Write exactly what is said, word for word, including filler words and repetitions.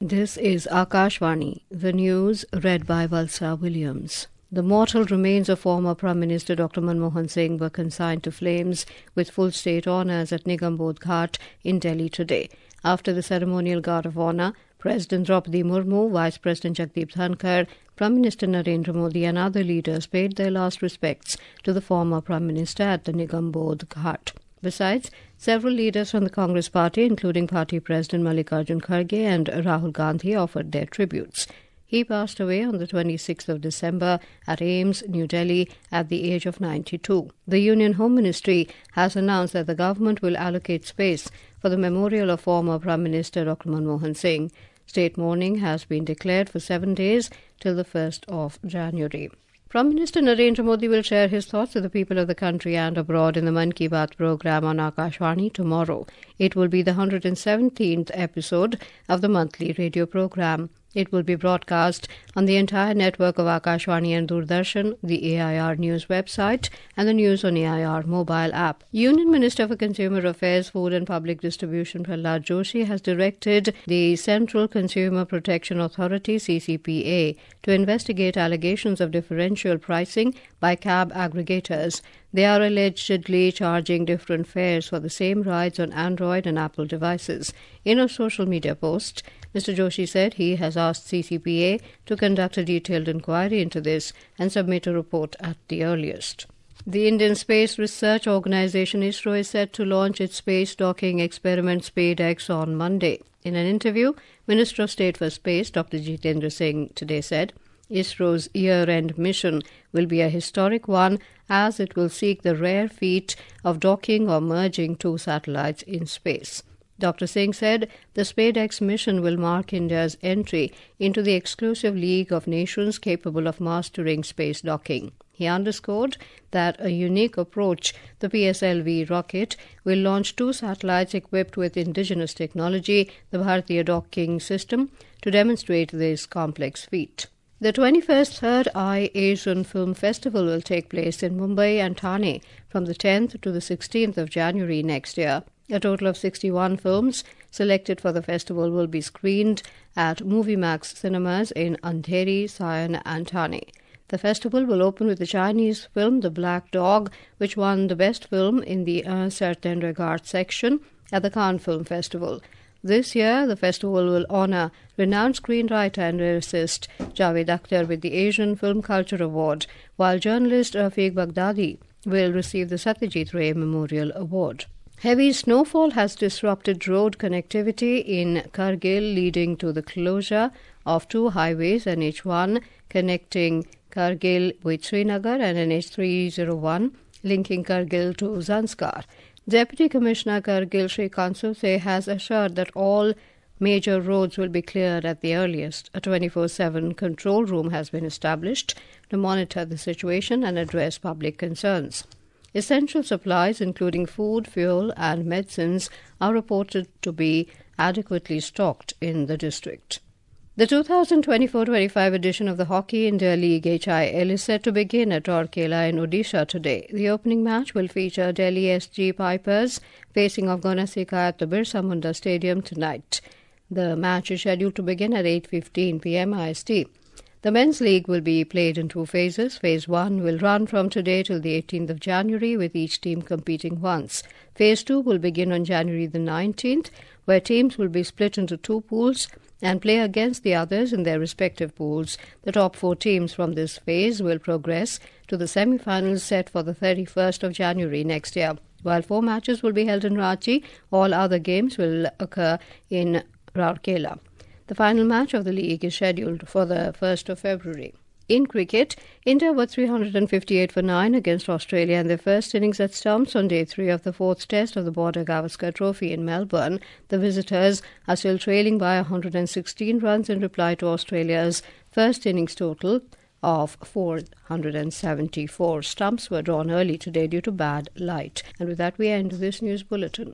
This is Akashvani, the news read by Valsa Williams. The mortal remains of former Prime Minister Doctor Manmohan Singh were consigned to flames with full state honours at Nigam Bodh Ghat in Delhi today. After the ceremonial guard of honour, President Draupadi Murmu, Vice President Jagdeep Dhankar, Prime Minister Narendra Modi and other leaders paid their last respects to the former Prime Minister at the Nigam Bodh Ghat. Besides, several leaders from the Congress party, including party President Mallikarjun Kharge and Rahul Gandhi, offered their tributes. He passed away on the twenty-sixth of December at AIIMS, New Delhi, at the age of ninety-two. The Union Home Ministry has announced that the government will allocate space for the memorial of former Prime Minister Doctor Manmohan Singh. State mourning has been declared for seven days till the first of January. Prime Minister Narendra Modi will share his thoughts with the people of the country and abroad in the Mann Ki Baat programme on Akashvani tomorrow. It will be the one hundred seventeenth episode of the monthly radio programme. It will be broadcast on the entire network of Akashvani and Doordarshan, the A I R News website and the News on A I R mobile app. Union Minister for Consumer Affairs, Food and Public Distribution Prahlad Joshi has directed the Central Consumer Protection Authority C C P A to investigate allegations of differential pricing by cab aggregators. They are allegedly charging different fares for the same rides on Android and Apple devices. In a social media post, Mister Joshi said he has asked C C P A to conduct a detailed inquiry into this and submit a report at the earliest. The Indian Space Research Organisation ISRO is set to launch its space docking experiment SpadeX on Monday. In an interview, Minister of State for Space Doctor Jitendra Singh today said, ISRO's year-end mission will be a historic one as it will seek the rare feat of docking or merging two satellites in space. Doctor Singh said the SpadeX mission will mark India's entry into the exclusive league of nations capable of mastering space docking. He underscored that a unique approach, the P S L V rocket, will launch two satellites equipped with indigenous technology, the Bharatiya Docking System, to demonstrate this complex feat. The twenty-first Third Eye Asian Film Festival will take place in Mumbai and Thane from the tenth to the sixteenth of January next year. A total of sixty-one films selected for the festival will be screened at MovieMax cinemas in Andheri, Sion and Thane. The festival will open with the Chinese film The Black Dog, which won the best film in the Un Certain Regard section at the Cannes Film Festival. This year, the festival will honour renowned screenwriter and lyricist Javed Akhtar with the Asian Film Culture Award, while journalist Rafiq Baghdadi will receive the Satyajit Ray Memorial Award. Heavy snowfall has disrupted road connectivity in Kargil, leading to the closure of two highways, N H one connecting Kargil with Srinagar and N H three oh one linking Kargil to Zanskar. Deputy Commissioner Kargil Shrikant Suse has assured that all major roads will be cleared at the earliest. A twenty-four seven control room has been established to monitor the situation and address public concerns. Essential supplies, including food, fuel and medicines, are reported to be adequately stocked in the district. The two thousand twenty-four twenty-five edition of the Hockey India League H I L is set to begin at Rourkela in Odisha today. The opening match will feature Delhi S G Pipers facing Afghanistan at the Birsa Munda Stadium tonight. The match is scheduled to begin at eight fifteen p m I S T. The men's league will be played in two phases. Phase one will run from today till the eighteenth of January, with each team competing once. Phase two will begin on January the nineteenth, where teams will be split into two pools and play against the others in their respective pools. The top four teams from this phase will progress to the semi-finals set for the thirty-first of January next year. While four matches will be held in Ranchi, all other games will occur in Rourkela. The final match of the league is scheduled for the first of February. In cricket, India were three hundred fifty-eight for nine against Australia in their first innings at Stumps on day three of the fourth test of the Border Gavaskar Trophy in Melbourne. The visitors are still trailing by one hundred sixteen runs in reply to Australia's first innings total of four hundred seventy-four. Stumps were drawn early today due to bad light. And with that, we end this news bulletin.